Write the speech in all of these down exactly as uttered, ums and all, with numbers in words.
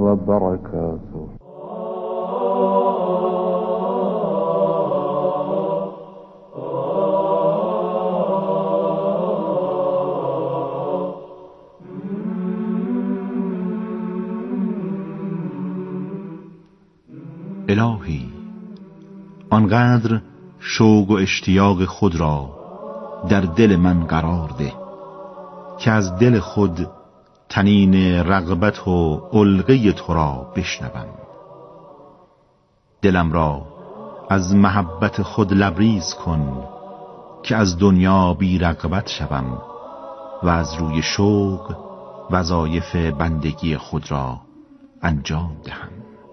وبركاته. الهی آنقدر شوق و اشتیاق خود را در دل من قرار ده که از دل خود طنین رغبت و علقه تو را بشنوم. دلم را از محبت خود لبریز کن که از دنیا بی رغبت شوم و از روی شوق وظایف بندگی خود را انجام دهم.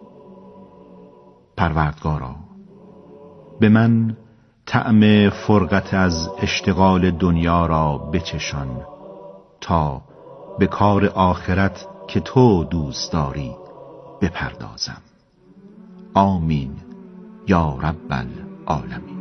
پروردگارا به من طعم فرقت از اشتغال دنیا را بچشان تا به کار آخرت که تو دوست داری بپردازم. آمین یا رب العالمین.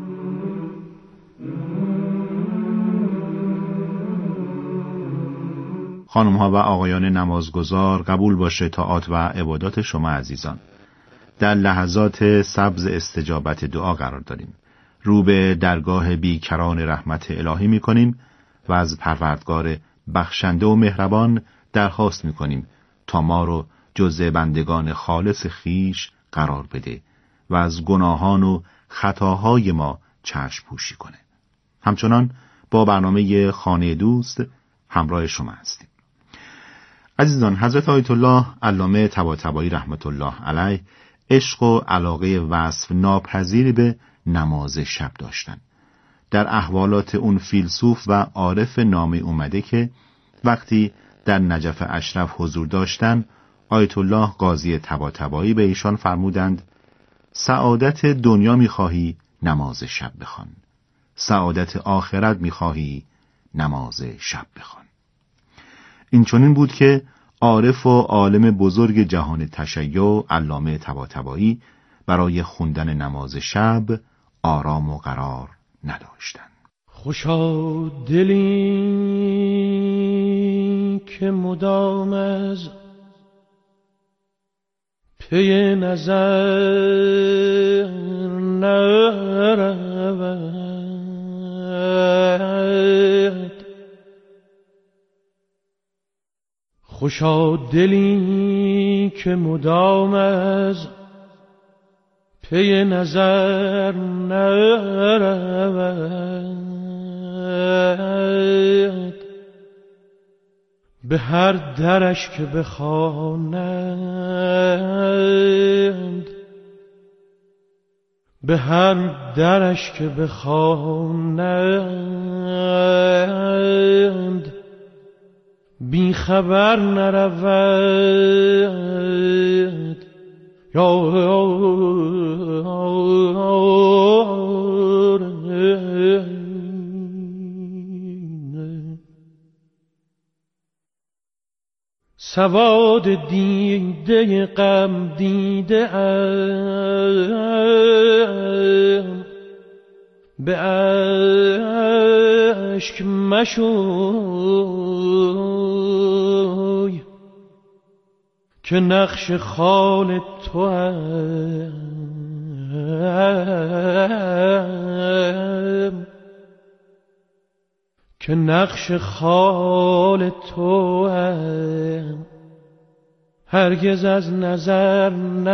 خانم ها و آقایان نمازگزار، قبول باشه طاعات و عبادات شما عزیزان. در لحظات سبز استجابت دعا قرار داریم. رو به درگاه بیکران رحمت الهی می کنیم و از پروردگار بخشنده و مهربان درخواست می کنیم تا ما رو جزء بندگان خالص خیش قرار بده و از گناهان و خطاهای ما چشم پوشی کنه. همچنان با برنامه خانه دوست همراه شما هستیم. عزیزان، حضرت آیت الله علامه طباطبایی رحمت الله علیه عشق و علاقه وصف ناپذیری به نماز شب داشتند. در احوالات اون فیلسوف و عارف نامی اومده که وقتی در نجف اشرف حضور داشتند، آیت الله قاضی طباطبایی به ایشان فرمودند: سعادت دنیا می‌خواهی نماز شب بخوان، سعادت آخرت می‌خواهی نماز شب بخوان. این چنین بود که عارف و عالم بزرگ جهان تشیع علامه طباطبایی برای خوندن نماز شب آرام و قرار نداشتند. خوشا دلی که مدام از پی نظر نرود، خوشا دلی که مدام از پی نظر نرود، به هر درش که بخوانند، به هر درش که بخوانند، بی خبر نرود. سواد دیده غم دیده ام، به اشک مشوی که نقش خال تو ام، که نقش خال تو ام، هرگز از نظر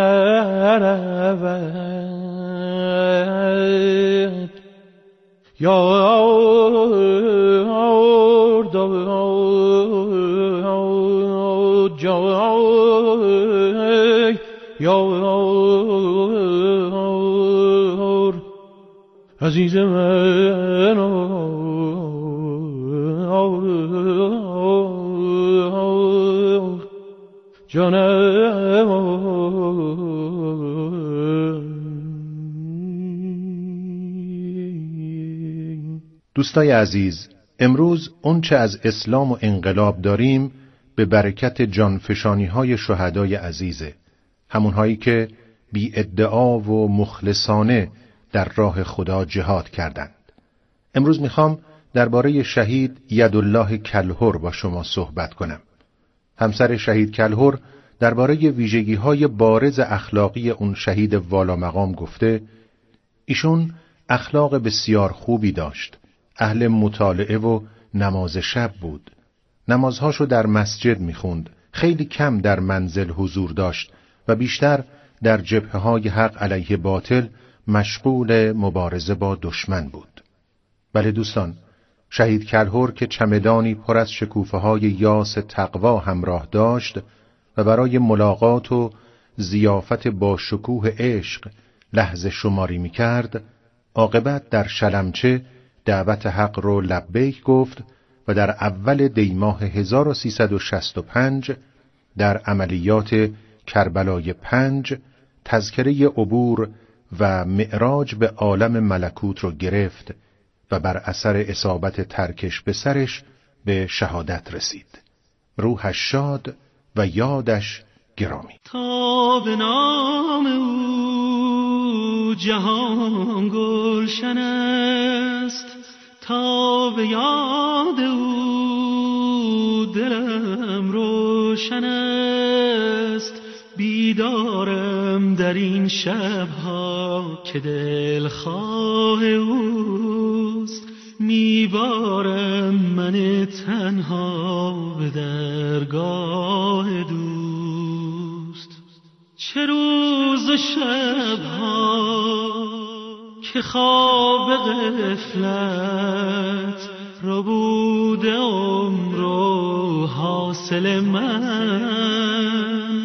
نرود. یار دو جای یار عزیز من جانم. دوستای عزیز، امروز اون چه از اسلام و انقلاب داریم به برکت جانفشانی های شهدای عزیزه، همونهایی که بی ادعا و مخلصانه در راه خدا جهاد کردند. امروز میخوام درباره شهید یدالله کلهر با شما صحبت کنم. همسر شهید کلهر درباره ویژگی‌های بارز اخلاقی اون شهید والا مقام گفته ایشون اخلاق بسیار خوبی داشت، اهل مطالعه و نماز شب بود، نمازهاشو در مسجد میخوند، خیلی کم در منزل حضور داشت و بیشتر در جبهه‌های حق علیه باطل مشغول مبارزه با دشمن بود. بله دوستان، شهید کلهر که چمدانی پر از شکوفه‌های یاس تقوا همراه داشت و برای ملاقات و ضیافت با شکوه عشق لحظه شماری می‌کرد، عاقبت در شلمچه دعوت حق رو لبیک گفت و در اول دیماه هزار و سیصد و شصت و پنج در عملیات کربلای پنج تذکره عبور و معراج به عالم ملکوت رو گرفت و بر اثر اصابت ترکش به سرش به شهادت رسید. روحش شاد و یادش گرامی. تا به نام او جهان گلشن است، تا به یاد او دلم روشن است. بیدارم در این شبها که دلخواه اوست، میبارم من تنها به درگاه دوست. چه روز و شبها که خواب غفلت رو بوده عمر و حاصل من،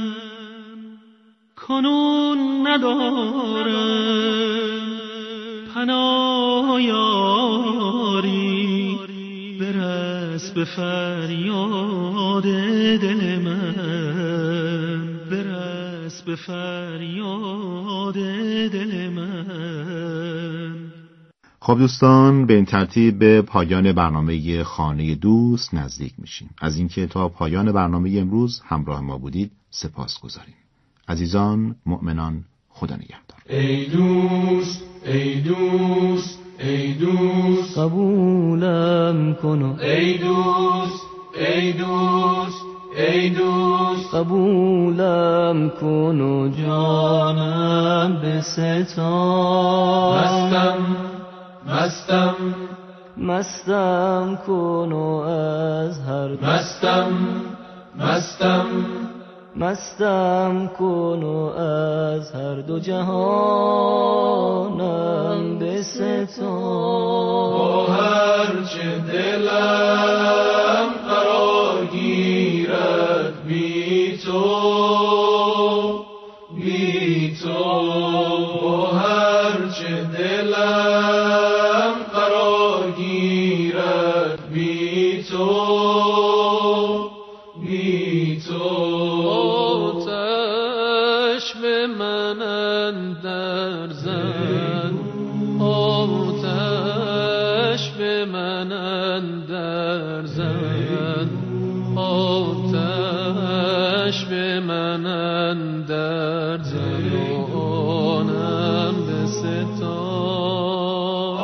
کنون ندارم پناه یاری، برس به فریاد دل من، برس به فریاد دل من. خب دوستان، به این ترتیب به پایان برنامه خانه دوست نزدیک میشیم. از اینکه تا پایان برنامه امروز همراه ما بودید سپاس گذاریم. عزیزان مؤمنان، خدا نگهدار. ای دوست، ای دوست، ای دوست قبولم کن. ای دوست، ای دوست، ای دوست قبولم کن و جانم بستان. مستم مستم مستم کن و از هر مستم مستم مستم کن و از هر دو جهانم بستان. با هر چه دلم قرار گیرد بی تو، بی تو. با هر چه دلم قرار گیرد بی تو، بی تو. آتش به من اندر زن، آتش به من اندر زن، آتش به من اندر زن و آنم بستان.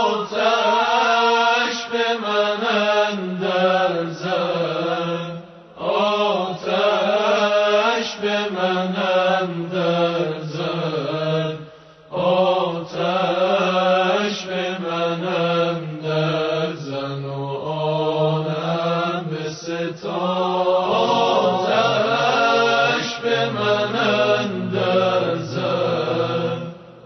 آتش به من اندر زن، آتش به من اندر زن، آتش به من اندر زن و آنم بستان. آتش به من اندر زن،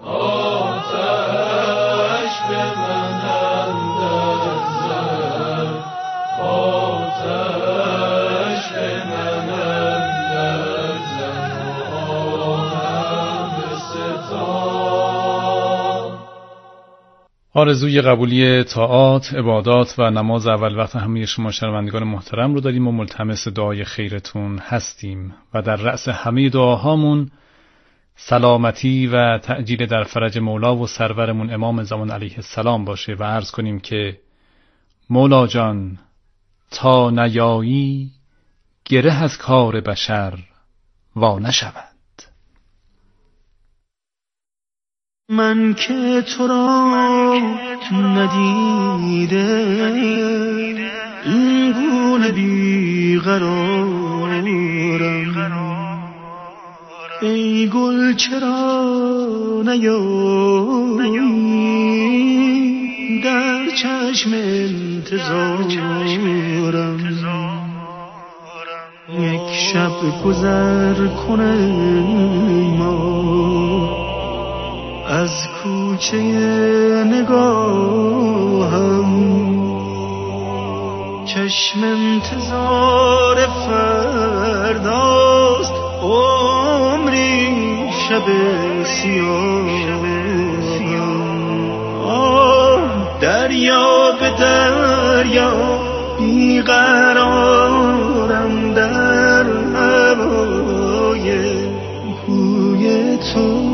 آتش به من اندر زن، آتش به من اندر زن و آنم بستان. آرزوی قبولی طاعات، عبادات و نماز اول وقت همه شما شنوندگان محترم رو داریم و ملتمس دعای خیرتون هستیم و در رأس همه دعاهامون سلامتی و تعجیل در فرج مولا و سرورمون امام زمان علیه السلام باشه و عرض کنیم که مولا جان تا نیایی گره از کار بشر وا نشود. من که تو را ندیده این گونه بیقرارم، ای گل چرا نیایی در چشم انتظارم، یک شب گذر کنه ما از کوچه نگاهم، چشم انتظار فرداست عمری شب سیاه. آه دریا به دریا بیقرارم در هوای بوی تو،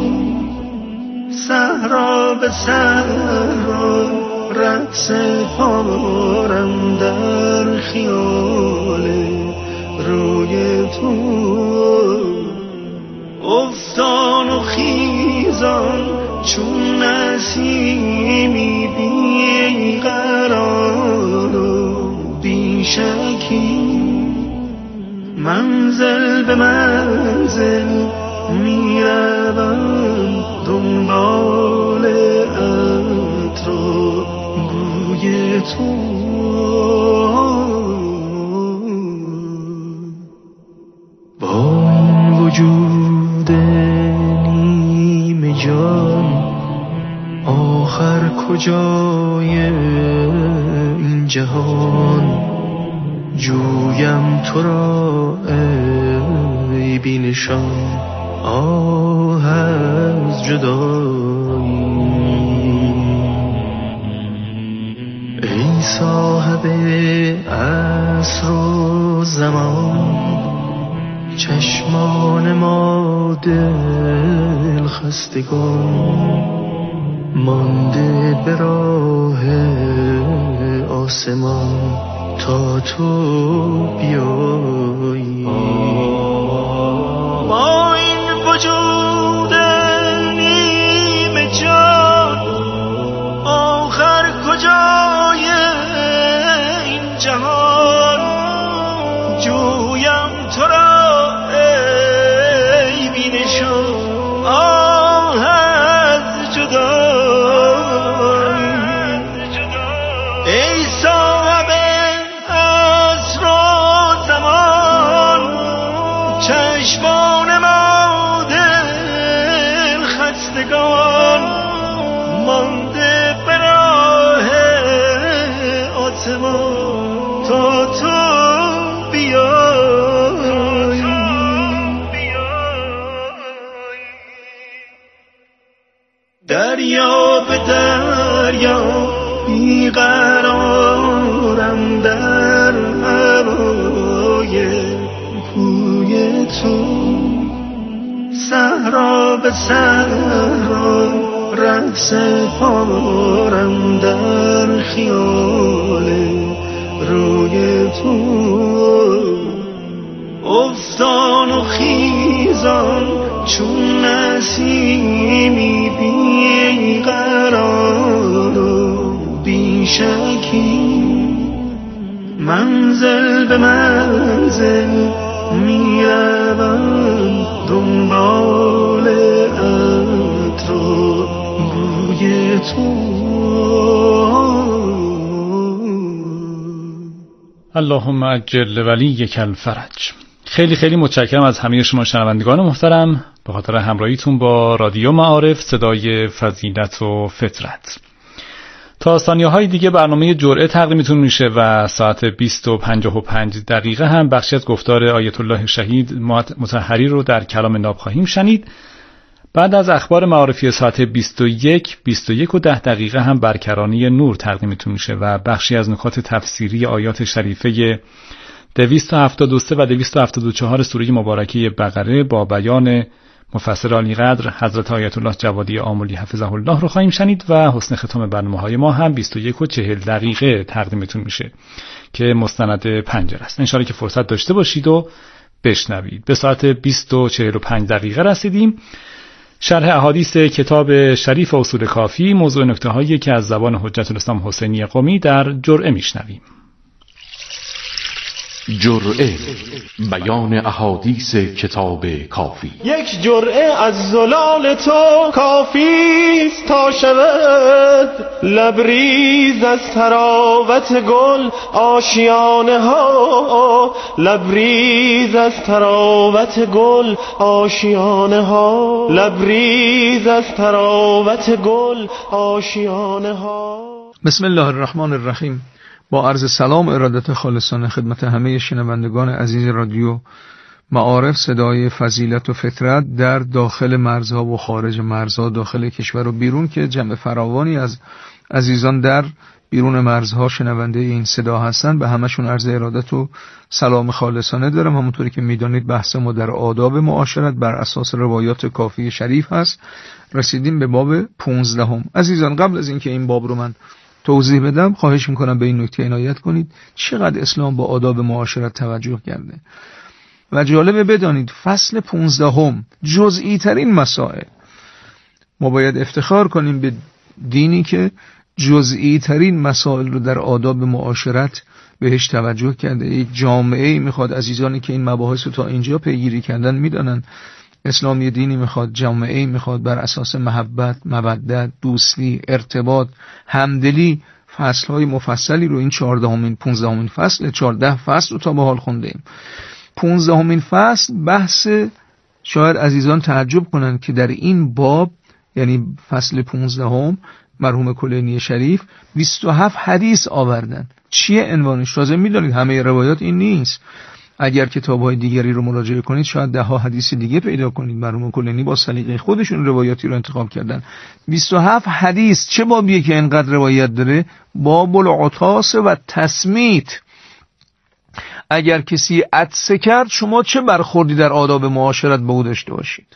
صحرا به صحرا رقص پارم در خیال روی تو، افتان و خیزان چون نسیمی بی قرار و بی شکی، منزل به منزل میروم دنبال عطر و بوی تو. با این وجود نیم جان آخر کجای این جهان، جویم تو را ای بی نشان آه از جدایی. ای صاحب عصر و زمان، چشمان ما دل خستگان، مانده به راه آسمان تا تو بیایی. با این وجود نیم جان آخر کجای این جهان، جویم تو را ای بی نشان آه از جدایی. ای صاحب عصر و زمان، چشمان ما دل خستگان، مانده به راه آسمان تا تو بیایی. دریا به دریا بیقرارم در هوای بوی تو، صحرا به صحرا رقص پارم در خیال روی تو، افتان و خیزان چون نسیمی بی قرار و بی شکی، منزل به منزل میروم دنبال عطر و بوی تو. اللهم عجل ولیک الفرج. خیلی خیلی متشکرم از همه شما شنوندگان محترم به خاطر همراهیتون با رادیو معارف، صدای فضیلت و فطرت. تا ثانیه‌های دیگه برنامه جرعه تقدیمتون میشه و ساعت بیست و پنجاه و پنج دقیقه هم بخشی از گفتار آیت الله شهید مطهری رو در کلام ناب خواهیم شنید. بعد از اخبار معارفی ساعت بیست و یک، بیست و یک و ده دقیقه هم برکرانی نور تقدیمتون میشه و بخشی از نکات تفسیری آیات شریفه دویست و هفتاد و سه و دویست و هفتاد و چهار سوره مبارکه بقره با بیان مفسر عالی قدر حضرت آیت الله جوادی آملی حفظه الله رو خواهیم شنید و حسن ختام برنامه‌های ما هم بیست و یک و چهل دقیقه تقدیمتون میشه که مستند پنجره است. انشالله که فرصت داشته باشید و بشنوید. به ساعت بیست و چهل و پنج دقیقه رسیدیم. شرح احادیث کتاب شریف اصول کافی، موضوع نکته‌هایی که از زبان حجت الاسلام حسینی قمی در جرعه میشنویم. جرعه، بیان احادیث کتاب کافی. یک جرعه از زلال تو کافیست تا شود لبریز از تراوت گل آشیانه ها، لبریز از تراوت گل آشیانه ها، لبریز از تراوت گل آشیانه ها. بسم الله الرحمن الرحیم. با عرض سلام و ارادت خالصانه خدمت همه شنوندگان عزیز رادیو معارف، صدای فضیلت و فطرت در داخل مرزها و خارج مرزها، داخل کشور و بیرون، که جمع فراوانی از عزیزان در بیرون مرزها شنونده این صدا هستند. به همشون عرض ارادت و سلام خالصانه دارم. همونطوری که میدانید بحث ما در آداب معاشرت بر اساس روایات کافی شریف هست. رسیدیم به باب پونزدهم. عزیزان، قبل از اینکه این باب رو من توضیح بدم خواهش میکنم به این نکته عنایت کنید چقدر اسلام با آداب معاشرت توجه کرده. و جالبه بدانید فصل پونزدهم جزئی ترین مسائل، ما باید افتخار کنیم به دینی که جزئی ترین مسائل رو در آداب معاشرت بهش توجه کرده. یک جامعه میخواد، عزیزانی که این مباحث رو تا اینجا پیگیری کردن میدانن اسلام یه دینی میخواد، جامعه میخواد بر اساس محبت، مودت، دوستی، ارتباط، همدلی. فصلهای مفصلی رو این چهاردهمین پونزدهمین فصل، چهارده فصل رو تا به حال خوندیم. پونزدهمین فصل بحث، شاید عزیزان تعجب کنن که در این باب، یعنی فصل پونزدهم، مرحوم کلینی شریف بیست و هفت حدیث آوردن. چیه عنوانش؟ تازه میدونید همه روایات این نیست. اگر کتاب‌های دیگری رو مراجعه کنید شاید ده ها حدیث دیگه پیدا کنید. مرحوم کلینی با سلیقه خودشون روایاتی رو انتخاب کردن. بیست و هفت حدیث. چه بابیه که اینقدر روایت داره؟ باب العطاس و تسمیت. اگر کسی عطسه کرد شما چه برخوردی در آداب معاشرت با او داشته باشید؟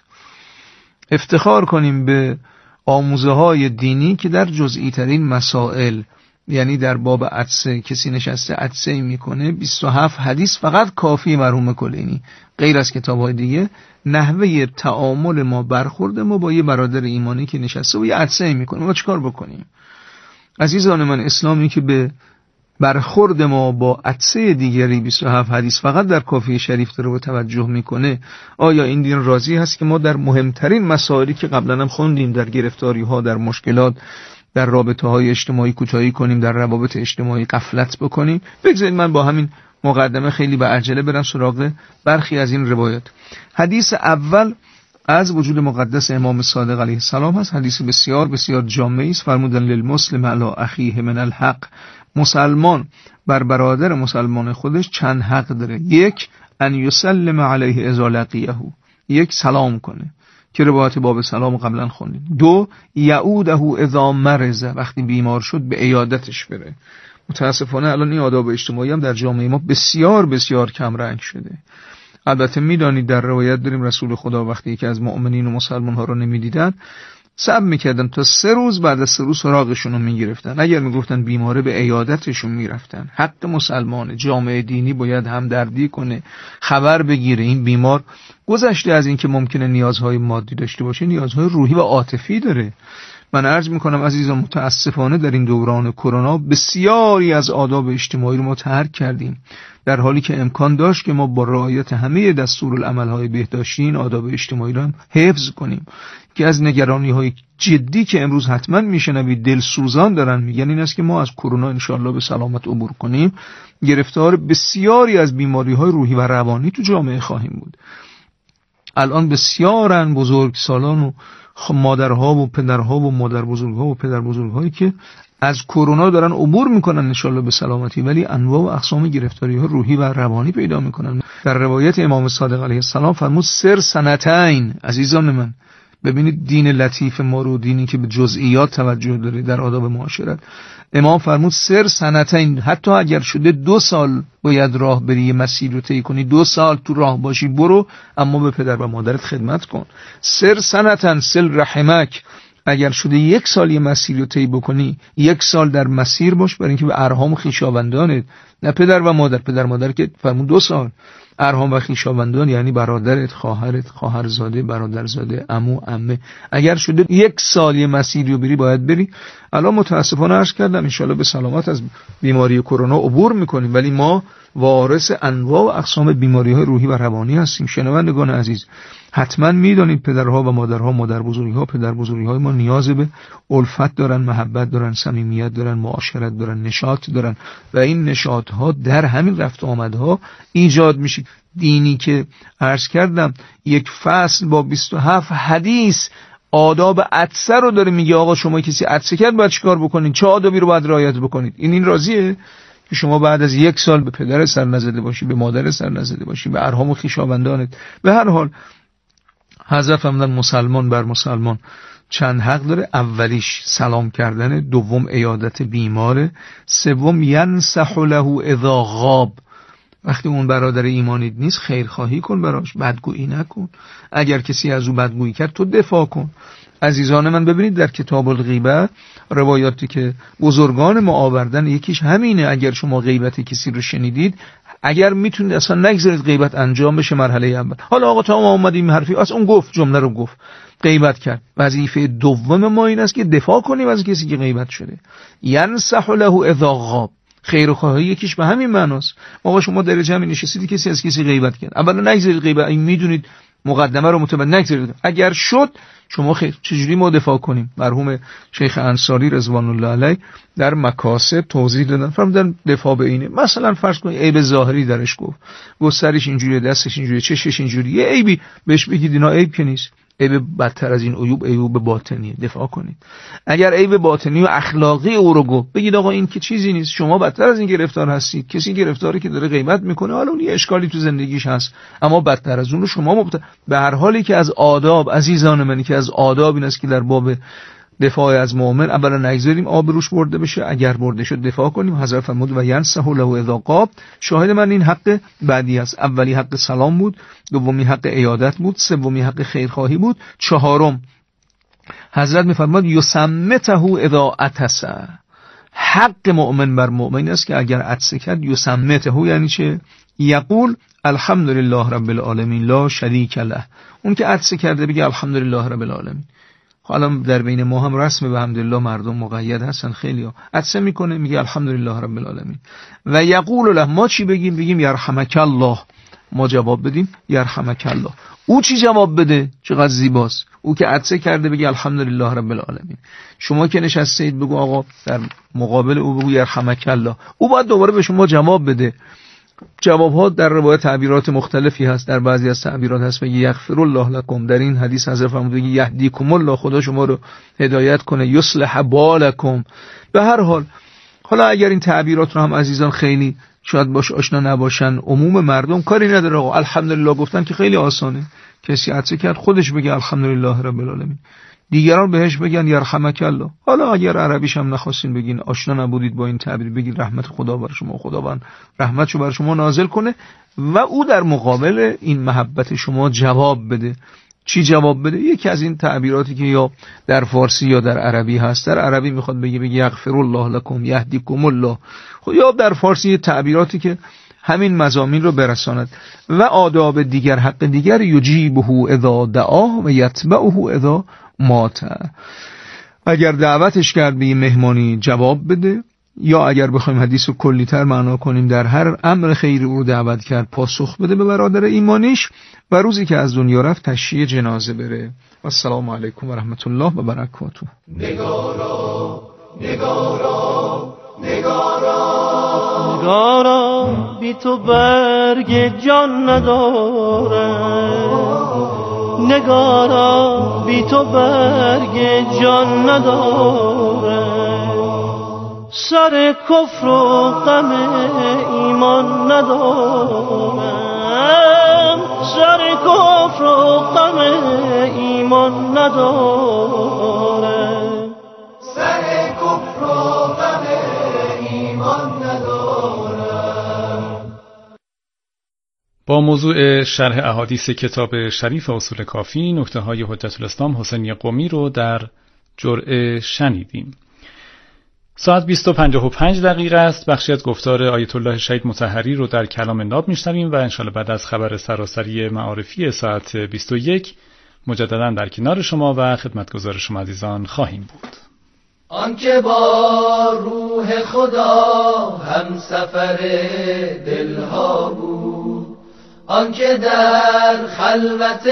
افتخار کنیم به آموزه های دینی که در جزئی ترین مسائل، یعنی در باب عطسه، کسی نشسته عطسه میکنه، بیست و هفت حدیث فقط کافی مرحوم کلینی، غیر از کتاب‌های دیگه. نحوه تعامل ما، برخورد ما با یه برادر ایمانی که نشسته و یه عطسه میکنه، ما چیکار بکنیم؟ عزیزان من، اسلامی که به برخورد ما با عطسه دیگری بیست و هفت حدیث فقط در کافی شریف داره و توجه میکنه، آیا این دین راضی هست که ما در مهمترین مسائلی که قبلا هم خوندیم، در گرفتاری ها، در مشکلات، در رابطه های اجتماعی کوتاهی کنیم، در روابط اجتماعی غفلت بکنیم؟ بگذارید من با همین مقدمه خیلی به عجله برم سراغ برخی از این روایات. حدیث اول از وجود مقدس امام صادق علیه السلام هست. حدیث بسیار بسیار جامعی است. فرمودن للمسلم علی اخیه من الحق. مسلمان بر برادر مسلمان خودش چند حق داره. یک، ان یسلم علیه اذا لقیه، یک سلام کنه که روایت باب سلام قبلا خوندیم. دو، یعوده اذا مرض، وقتی بیمار شد به عیادتش بره. متاسفانه الان این آداب اجتماعی هم در جامعه ما بسیار بسیار کم رنگ شده. البته میدانید در روایت داریم رسول خدا وقتی که از مؤمنین و مسلمان ها رو نمیدیدن صبر میکردن تا سه روز، بعد از سه روز سراغشون رو میگرفتن. اگر میگفتن بیماره به عیادتشون میرفتن. حق مسلمان، جامعه دینی باید همدردی کنه، خبر بگیره این بیمار گذشته از این که ممکنه نیازهای مادی داشته باشه، نیازهای روحی و عاطفی داره. من عرض میکنم عزیزان، متاسفانه در این دوران کرونا بسیاری از آداب اجتماعی رو ما ترک کردیم، در حالی که امکان داشت که ما با رعایت همه دستورالعمل‌های بهداشتی این آداب اجتماعی رو هم حفظ کنیم. که از نگرانی‌های جدی که امروز حتما میشنوید دلسوزان دارن میگن این است که ما از کرونا انشالله به سلامت عبور کنیم، گرفتار بسیاری از بیماری‌های روحی و روانی تو جامعه خواهیم بود. الان بسیارن بزرگسالان و مادرها و پدرها و مادر بزرگها و پدر بزرگهایی که از کرونا دارن عبور میکنن انشالله به سلامتی، ولی انواع و اقسام گرفتاری ها روحی و روانی پیدا میکنن. در روایت امام صادق علیه السلام فرمود سر سنتین. عزیزان من، ببینید دین لطیف ما رو، دینی که به جزئیات توجه داره در آداب معاشرت. امام فرمود سر سنتین، حتی اگر شده دو سال باید راه بری، مسیر رو طی کنی، دو سال تو راه باشی برو، اما به پدر و مادرت خدمت کن. سر سنتن سل رحمک، اگر شده یک سال یه مسیر رو طی بکنی، یک سال در مسیر باش برای اینکه به ارحام و خویشاوندانت، نه پدر و مادر. پدر مادر که فرمود دو سال، ارحام و خویشاوندان یعنی برادرت، خواهرت، خواهرزاده، برادرزاده، عمو، عمه. اگر شده یک سال یه مسیری رو بری باید بری. الان متاسفانه عرض کردم انشالله به سلامت از بیماری کرونا عبور میکنیم، ولی ما وارث انواع و اقسام بیماری‌های روحی و روانی هستیم. شنوندگان عزیز، حتما میدانید پدرها و مادرها، مادر بزرگی‌ها، پدر بزرگی‌های ما نیاز به الفت دارن، محبت دارن، صمیمیت دارن، معاشرت دارن، نشاط دارن و این نشاط‌ها در همین رفت آمدها ایجاد میشه. دینی که عرض کردم یک فصل با بیست و هفت حدیث آداب عطسه رو داره میگه. آقا شما کسی عطسه کرد باید چیکار بکنید، چه آدابی رو باید رعایت بکنید. این این راضیه که شما بعد از یک سال به پدر سر نزده باشی، به مادر سر نزده باشی، به ارحام و خویشاوندانت. به هر حال حضرت فرمودن مسلمان بر مسلمان چند حق داره. اولیش سلام کردن، دوم عیادت بیماره، سوم ینصح له اذا غاب. وقتی اون برادر ایمانیت نیست خیرخواهی کن براش، بدگویی نکن. اگر کسی از او بدگویی کرد تو دفاع کن. عزیزان من ببینید در کتاب الغیبه روایاتی که بزرگان ما آوردن یکیش همینه. اگر شما غیبت کسی رو شنیدید، اگر میتونید اصلا نگذارید غیبت انجام بشه مرحله اول. حالا آقا تا ما اومدیم حرفی از اون گفت، جمله رو گفت، غیبت کرد. وظیفه دوم ما این است که دفاع کنیم از کسی که غیبت شده. ینصح له اذا غاب. خیرخواهی یکیش به همین معناست. آقا شما در جمع نشستید کسی از کسی غیبت کرد، اولا نگذارید غیبت، این میدونید مقدمه رو متوجه نگذارید. اگر شد شما خیر چجوری ما دفاع کنیم؟ مرحوم شیخ انصاری رضوان الله علیه در مکاسب توضیح دادن، فرمودن دفاع به اینه. مثلا فرض کنید عیب ظاهری درش گفت، گفت سرش اینجوریه، دستش اینجوریه، چشش اینجوریه، یه عیبی بهش بگید اینا عیب که نیست. عیب بدتر از این عیوب عیوب باطنیه، دفاع کنید. اگر عیب باطنی و اخلاقی او رو گفت، بگید آقا این که چیزی نیست، شما بدتر از این گرفتار هستید. کسی گرفتاری که داره غیبت میکنه، حالا اون یه اشکالی تو زندگیش هست، اما بدتر از اون رو شما مبتلا. به هر حالی که از آداب، عزیزان من، که از آداب این است که در باب دفاع از مؤمن اولا نگذاریم آب روش برده بشه، اگر برده شد دفاع کنیم. حضرت فرمود و ینصح له اذا غاب. شاهد من این حق بعدی است. اولی حق سلام بود، دومی حق عیادت بود، سومی حق خیرخواهی بود، چهارم حضرت میفرماد یسمته اذا عطس. حق مؤمن بر مؤمن است که اگر عطسه کرد یسمته، یعنی چه؟ یقول الحمدلله رب العالمین لا شریک له. اون که عطسه کرده بگه الحمدلله رب العالمین. حالا در بین ما هم رسم به حمدالله مردم مقید هستن، خیلی ها عطسه میکنه میگه الحمدلله رب العالمین. و یقول له، ما چی بگیم؟ بگیم یرحمک الله. ما جواب بدیم یرحمک الله. او چی جواب بده؟ چقدر زیباست. او که عطسه کرده بگه الحمدلله رب العالمین. شما که نشستید بگو آقا در مقابل او بگو یرحمک الله. او باید دوباره به شما جواب بده. جوابها در روایت تعبیرات مختلفی هست. در بعضی از تعبیرات هست بگی یغفر الله لکم. در این حدیث حضرت فرمود بگی یهدیکم الله، خدا شما رو هدایت کنه، یصلح بالکم. به هر حال حالا اگر این تعبیرات رو هم عزیزان خیلی شاید باش آشنا نباشن، عموم مردم کاری نداره. آقا الحمدلله گفتن که خیلی آسانه. کسی عطسه کرد خودش بگه الحمدلله رب العالمین، دیگران بهش بگن یرحمک الله. حالا اگر عربیش هم نخواستین بگین، آشنا نبودید با این تعبیر، بگید رحمت خدا بر شما، خداوند رحمتشو بر شما نازل کنه و او در مقابل این محبت شما جواب بده. چی جواب بده؟ یکی از این تعبیراتی که یا در فارسی یا در عربی هست. در عربی میخواد بگه بگه یغفر الله لکم یهدیکم الله، یا در فارسی تعبیراتی که همین مضامین رو برساند. و آداب دیگر، حق دیگر، یجیبه اذا دعا و یتبعه اذا مات. اگر دعوتش کرد به مهمانی جواب بده، یا اگر بخوایم حدیث رو کلی تر معنا کنیم در هر امر خیری او رو دعوت کرد پاسخ بده به برادر ایمانیش، و روزی که از دنیا رفت تشییع جنازه بره. السلام علیکم و رحمت الله و برکاته. نگارا نگارا نگارا نگارا بی تو برگ جان نداره، نگارا بی تو برگ جان نداره، سر کفر و غم ایمان ندارم، سر کفر و غم ایمان ندارم، سر کفر و غم ایمان ندارم. با موضوع شرح احادیث کتاب شریف اصول کافی، نکته های حجت الاسلام حسینی قمی رو در جرعه شنیدیم. ساعت بیست و پنجاه و پنج دقیقه است. بخشی از گفتار آیت الله شهید مطهری رو در کلام ناب میشنویم و انشالله بعد از خبر سراسری معارفی ساعت بیست و یک مجددا در کنار شما و خدمتگزار شما عزیزان خواهیم بود. آنکه با روح خدا هم سفر دلها بود، آنکه در خلوت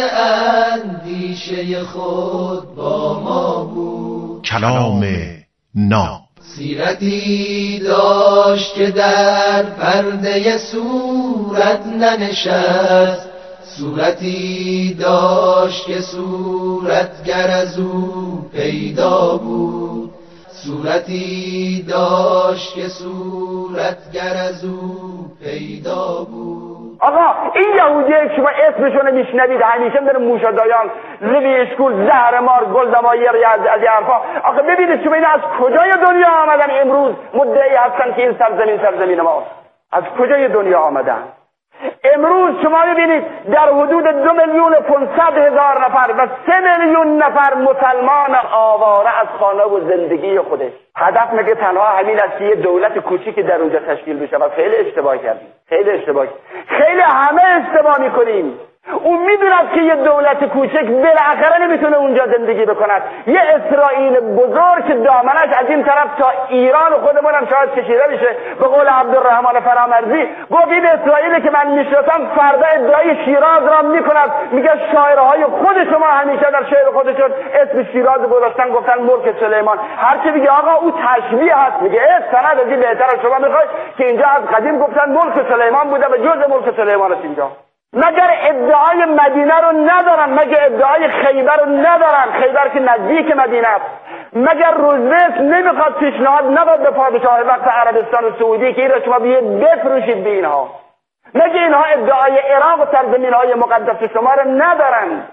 اندیشه خود با ما بود. کلام ناب. سیرتی داشت که در پرده صورت ننشست، صورتی داشت که صورتگر از او پیدا بود، صورتی داشت که صورتگر از او پیدا بود. آقا این یهودیه که شما اسمشون میشنوید همیشه داره موشادایان، لوی اشکول، زهرمار، گلدمایر از از حرفا. آقا ببینید شما اینا از کجای دنیا آمدن امروز مدعی هستن که این سرزمین سرزمین ماست؟ از کجای دنیا آمدن؟ امروز شما ببینید در حدود دو میلیون پانصد هزار نفر و سه میلیون نفر مسلمان آواره از خانه و زندگی خودش. هدف مگه تنها همین است که یه دولت کوچیکی در اونجا تشکیل بشه؟ و خیلی اشتباه کردیم، خیلی اشتباه خیلی همه اشتباه میکنیم. اون میدوند که یه دولت کوچک بالاخره نمیتونه اونجا زندگی بکند. یه اسرائیل بزرگ که دامنش از این طرف تا ایران خودمون هم شاید کشیده بشه. به قول عبدالرحمن فرامرزی گفت این اسرائیلی که من میشناسم فردا ادعای شیراز را میکند. میگه شاعرهای خود شما همیشه در شعر خودشون اسم شیراز گذاشتن، گفتن ملک سلیمان. هر چی میگه آقا او تشبیه هست، میگه سند از این بهتره. شما میخواید که اینجا از قدیم گفتن ملک سلیمان بوده و جزء ملک سلیمان است اینجا. مگر ادعای مدینه رو ندارن؟ مگر ادعای خیبر رو ندارن؟ خیبر که نزدیک مدینه است. مگر روزویت نمیخواد پیشنهاد نداد به پادشاه وقت عربستان و سعودی که این را شما بیاید بفروشید به اینها؟ مگر اینها ادعای عراق و سرزمین های مقدس شما رو ندارن؟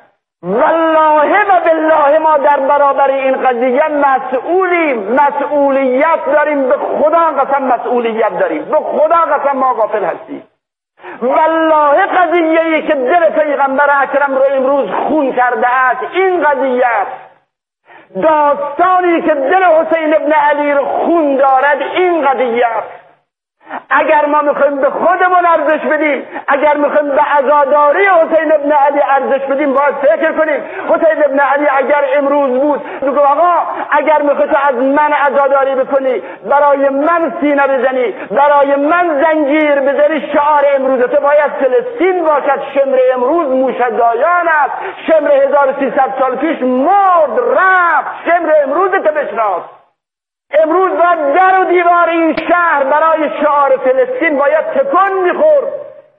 والله و بالله ما در برابر این قضیه مسئولیم، مسئولیت داریم، به خدا قسم مسئولیت داریم، به خدا قسم ما غافل هستیم. والله قضیه‌ای که دل پیغمبر اکرم رو امروز خون کرده است این قضیه است. داستانی که دل حسین ابن علی رو خون دارد این قضیه است. اگر ما میخوایم به خودمون ارزش بدیم، اگر میخوایم به عزاداری حسین ابن علی ارزش بدیم، باید فکر کنیم حسین ابن علی اگر امروز بود بگو آقا اگر میخوای از من عزاداری بکنی، برای من سینه بزنی، برای من زنجیر بزنی، شعار امروز تو باید فلسطین باشد. شمر امروز موشدایان است. شمر هزار و سیصد سال پیش مرد رفت. شمر امروز تو بشناس. امروز باید در و دیوار این شهر برای شعار فلسطین باید تکون میخورد.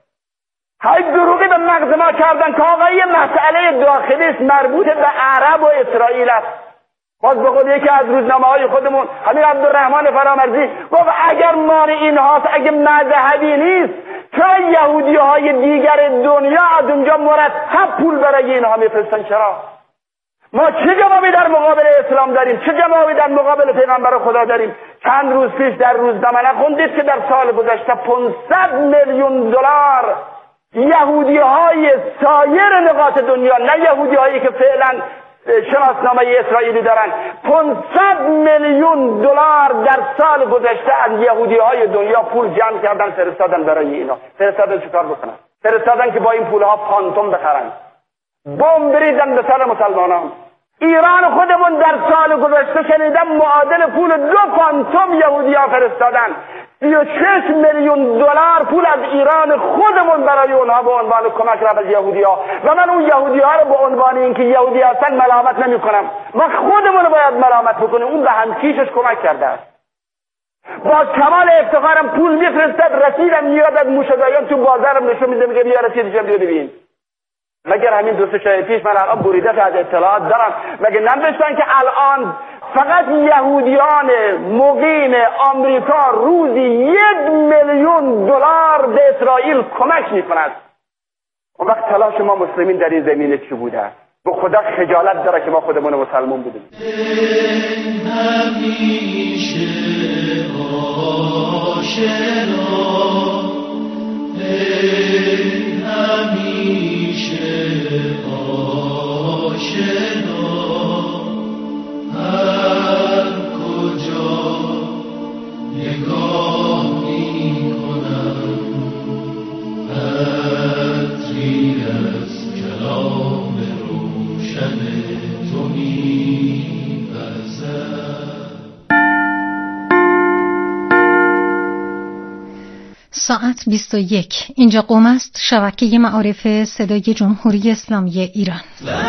های دروغی به مغز ما کردن که آقا یه مسئله داخلی است مربوط به عرب و اسرائیل است. باز به قول یکی از روزنامه های خودمون همین عبدالرحمن فرامرزی گفت اگر مال این هاست، اگه مذهبی نیست، چرا یهودی های دیگر دنیا از اونجا مرتب پول برای اینها میفرستن؟ چرا؟ ما چه جوابی در مقابل اسلام داریم؟ چه جوابی در مقابل پیغمبر خدا داریم؟ چند روز پیش در روزنامه نخوندید که در سال گذشته پانصد میلیون دلار یهودی های سایر نقاط دنیا، نه یهودی هایی که فعلا شناسنامه اسرائیلی دارن، پانصد میلیون دلار در سال گذشته از یهودی های دنیا پول جمع کردن فرستادن برای اینا. فرستادن چیکار بکنن؟ فرستادن که با این پولها پانتوم بخرن، بمب بریزن به سر مسلمانان. ایران خودمون در سال گذشته شنیدم معادل پول دو فانتوم یهودی ها فرستادن. سی و شش میلیون دلار پول از ایران خودمون برای اونها به عنوان کمک رفت از یهودی ها. و من اون یهودی ها رو به عنوان اینکه یهودی هستن ملامت نمی کنم. ما خودمون رو باید ملامت بکنیم. اون به همکیشش کمک کرده است. با کمال افتخارم پول میفرستد، رسیدم میاد از موشدایان تو بازارم نشون میده، میگه بیا رسیدشم بیا ببین. مگر همین دو سه شب پیش من الان بریده از اطلاعات دارم، مگر ننوشتن که الان فقط یهودیان مقیم آمریکا روزی یک میلیون دلار به اسرائیل کمک میکند؟ اون وقت تلاش ما مسلمین در این زمینه چی بوده؟ به خدا خجالت داره که ما خودمون مسلمان بودیم. همیشه آشنا، همیشه آشنا، هر کجا ساعت بیست و یک. اینجا قم است، شبکه معارف صدای جمهوری اسلامی ایران.